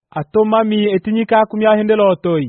atomami etinyika kumya hendelo otoi.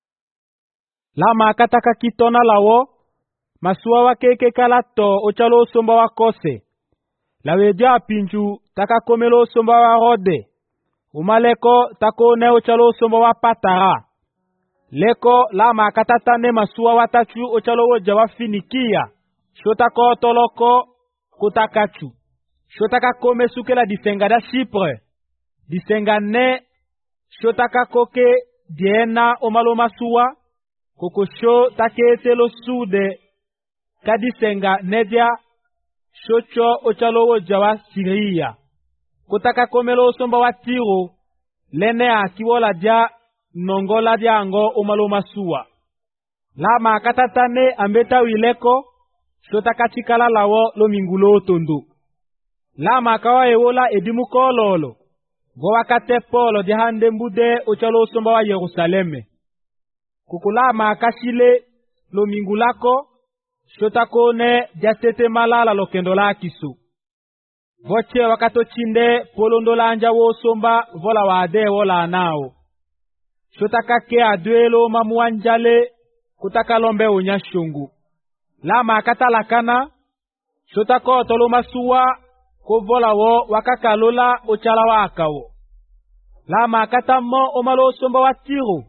Lama kataka kitona lawo, masuwa wakeke kalato ochalo somba wakose. Lawedia pinju taka komelo somba wa rode. Umaleko tako ne ochalo somba wa patara. Leko lama katatane masuwa watachu ochalo woja wa finikia. Shotako toloko kutakachu. Shotaka kome sukela disenga da Chypre. Disenga ne shotaka koke diena omalo masuwa. Kokosho take telo sude kadisenga nedia shocho ochalo woja wa Siria. Kutaka komelo somba wa Tiro lene akiwola dia nongola dia ango omalo masuwa. Lama katatane ambeta wileko shotaka chikala lawo lo mingulo tondo. Lama kawa ewola edimuko lolo. Wakate polo di hande mbude ochalo somba wa Yerusaleme. Kukulama kashile lo mingulako shotako ne jasete malala lo kendola kisu. Voche wakato chinde polondola anja wo somba vola wade wola nao. Shotaka ke aduelo mamuanjale kutaka lombe unyashungu. Lama katalakana shotako tolo masuwa ko vola wo wakakalola ochala wakawo. Lama katamo omalo somba wa Tiro.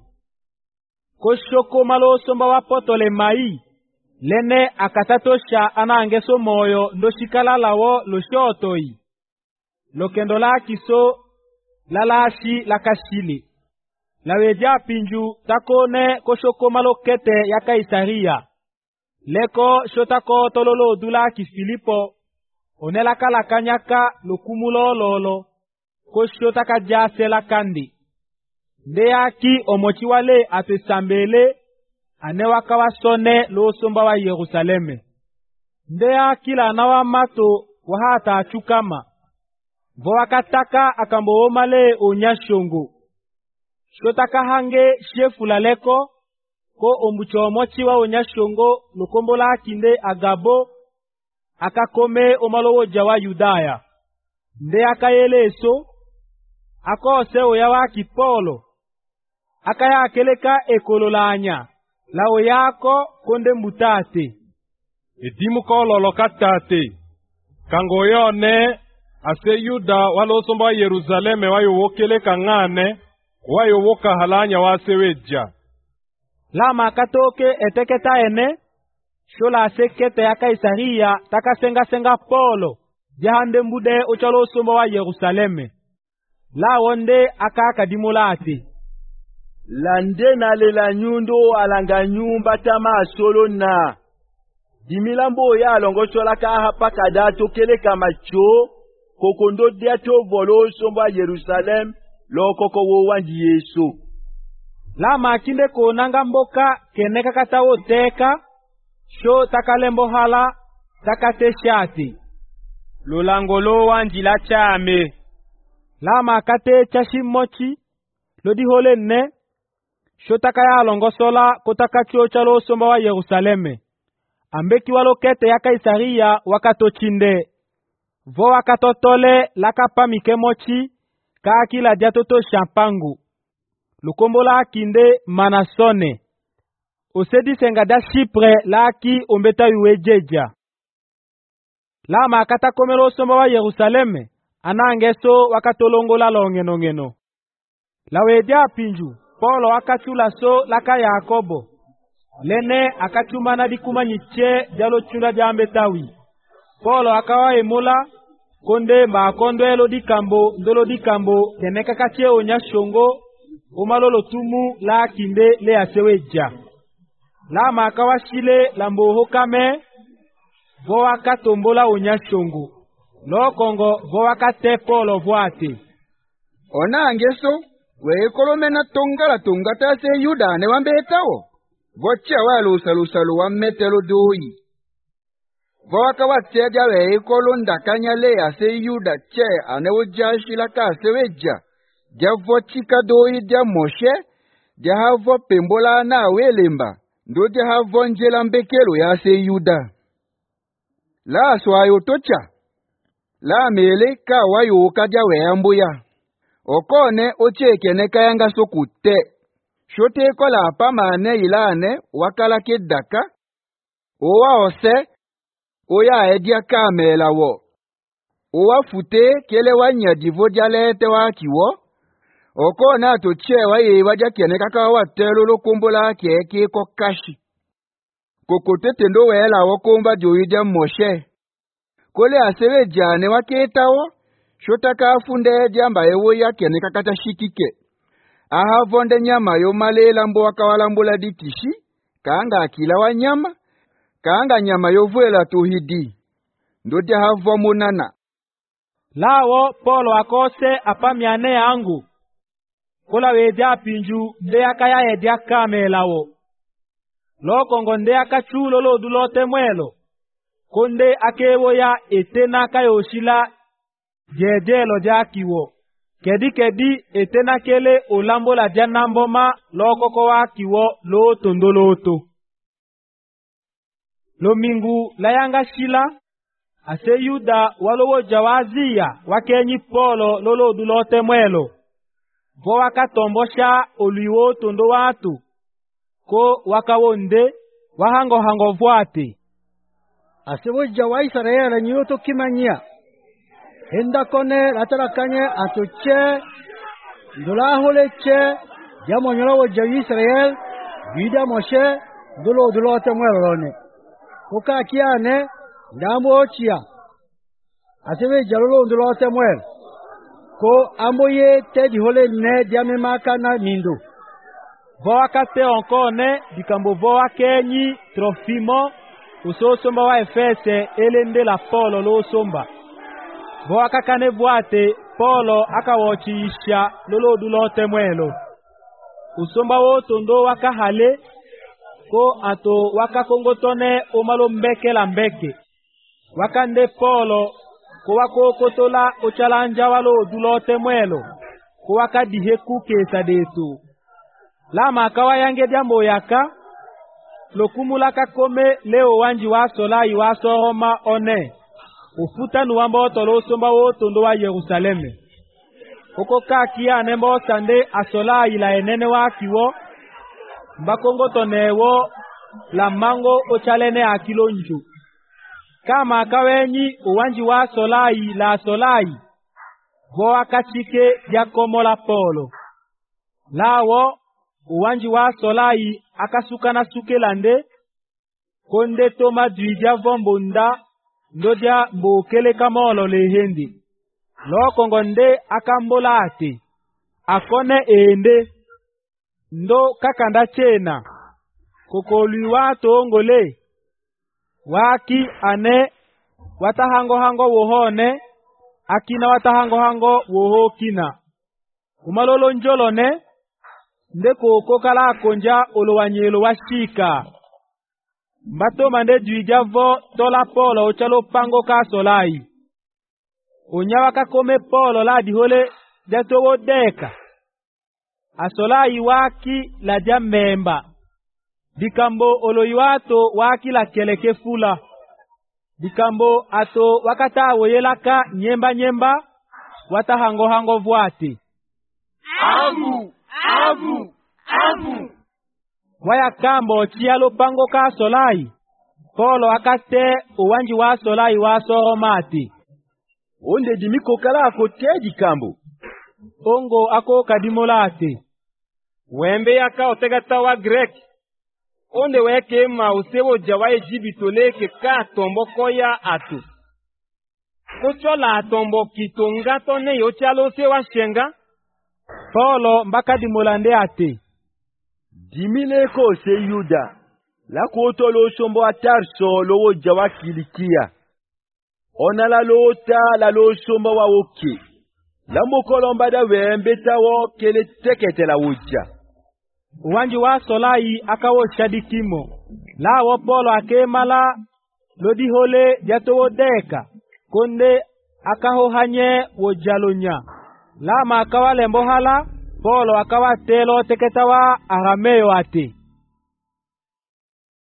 Koshoko malo somba wa potole mai. Lene akatatosha anangeso moyo ndoshikala lawo lo shotoi. Lokendola kiso lalashi lakashili. Lawedia pinju takone koshoko malo kete ya Kaisaria. Leko shotako tololo dula ki Filipo. Onela kala kanyaka lokumulo lolo. Koshotaka jase la kandi. Ndeaki omochiwale atesambele anewaka wasone lo somba wa Yerusaleme. Ndeaki la nawa mato wahata achukama. Voakataka akambo omale onyashongo. Shotaka hange shefu laleko ko ombucho omochiwa onyashongo lukombola kinde agabo akakome omalowo jawa Yudaya. Ndeaka yeleso akose oyawaki Polo. Akaya keleka ekololanya lao yako konde mbutate. Edimu kololo katate. Kango yone ase Yuda walo somba wa Yerusaleme wayo wokeleka ngane wayo woka halanya waseweja. Lama katoke eteketa ene shola sekete ya Kaisaria taka senga Polo jahande mbude ochalo somba wa Yerusaleme. La wonde akaka dimulati. Lande na lela nyundo alanga nyumba tama solo na. Dimilambo ya alongo chola ka hapa kadato kele kamacho. Kokondo diato volo somba Yerusalem. Lokoko wo wanji Yesu. La makinde konanga mboka keneka katawo teka. Sho takalembo hala takateshati. Lolangolo wanji la chame. Lama kate chashimochi lodi hole ne shotaka ya longosola kotaka chio chalo somba wa Yerusaleme. Ambeki walokete ya Kaisaria wakatochinde. Vo wakatotole lakapa mikemochi kakila diatoto champangu. Lukombola kinde Manasone. Osedi senga da Chypre laki ombeta yuwejeja. Lama kata komelo somba wa Yerusaleme. Anangeso wakatolongola longeno. Lawedia pinju, Polo akachula so laka Yakobo. Lene akachumana dikuma nyiche jalo chunda jambetawi. Polo akawa emola, konde makondo ndolo dikambo, teneka kache onyashongo, omalolo tumu la kinde le aseweja. Lama akawa shile lamboho kame, vo akatombola onyashongo. Lokongo voakate Polo voate. Ona angeso, weekolomena tongala tongata se Yuda ne wambetawo. Voche walusalusalu wametelo doi. Voaka wateja weekolonda kanyale se Yuda che anewojashi laka seweja. Ja vochika doi dia Moshe, ja havo pembola na welemba. Ndo ja havo njela mbekelo ya se Yuda. La swayo tocha. La mele ka wayo kaja weambuya. okone ochekene kayanga sokutte. Shote kola pamane ilane wakala kedaka. Owa ose, oya edia kamela wo. Owa fute kele wanya divodjalete wakiwo. Okona tochewa yewaja kene kaka watelo lokumbola keke kokashi. Kokote tendo wela wakomba joida Moshe. Kole asewe jane waketawo. Shotaka afunde jamba ewo ya kene kakata shikike. Aha vonde nyama yo malela mbo wakawalambula ditishi. Kaanga akila wa nyama. Kaanga nyama yo vuela tuhidi. Ndode havo munana. Lawo Polo akose apamiane yangu. Kola wedia pinju nde akaya edia kamelawo. Lokongo nde akachulo lo dulote mwelo. Konde akewo ya etena kayoshila jejelo jakiwo. Kedi etena kele olambo la janamboma lokoko wakiwo lo tondoloto. Lomingu layanga shila. Ase Yuda walowo jawazia wakenyi Polo lolo dulote mwelo. Vo wakatombosha oliwo tondo watu. Ko wakawonde wahango vuate. Ase woja wa Israela nyoto kimanya. Henda kone ratarakanye atoche. Ndola holeche. Jamonyola woja Israel. Vida Moshe. Dulote mwelo lone. Koka kiane. Ndambo ochia. Asewe jalolo ndulote mwel. Ko amboye te di hole ne diame maka na mindo. Voa kate onkone dikambo voa kenyi Trofimo usosomba wa Efese elende la Polo lo somba. Voa kakane vuate Polo akawochiisha lolo dulote mwelo. Usomba wo tondo wakahale ko ato wakakongotone omalo mbeke la mbeke. Wakande Polo ko wakokotola ochalanja walo dulote mwelo ko wakadiheku kesa detu. Lama akawa yange jambo yaka lokumula kakome leo wanji wasola iwasoroma one ufuta nuwamba otolo somba wo tondo wa Yerusaleme. Oko kakia nembo sande asola ila enene wakiwo mbakongo tonewo la mango ochalene akilonju. Kama akawenyi uwanji wa solai la solai. Vo akachike yakomola Polo. Lawo uwanji wa solai akasukana sukelande. Konde toma duidya vombonda. Ndodya mbokele kamolo lehendi. Lokongo nde akambola ate. Akone ende. Ndo kakanda chena. Kokoluwa tongole. Waki ane watahango wohone akina watahango woho kina umalolo njolone ndeko kokala konja olowanyelo washika mbato mande duijavo tola Polo ochalo pango ka solai onyawa kakome Polo la dihole jatowo deka asolai waki la jamemba dikambo oloiwato waki la keleke fula. Dikambo ato wakata woyelaka nyemba watahango vuati. Avu. Waya kambo chialo pango ka solai. Polo akate uwanji wa solai wa soromati. Onde dimiko kala akoteji kambo. Ongo ako kadimolati. Wembe yaka otegata wa Grek. Onde weke ma usewo jawa Ejibito leke ka tombo koya atu. Kochola atombo kitonga tone yochalo sewa shenga. Polo mbaka dimolande ate. Dimileko se Yuda. Lako tolo sombo atarso lowo jawa Kilikia. Ona la lota la lo sombo wa oke. Lambo kolombada wembeta wo kele tekete la wuja. Uwanji wa solai akawo shadikimo. Lawo Polo akemala lodi hole jatowo deka. Konde akaho hanye wojalonya. Lama akawa lembohala Polo akawa telo teketawa arameo ate.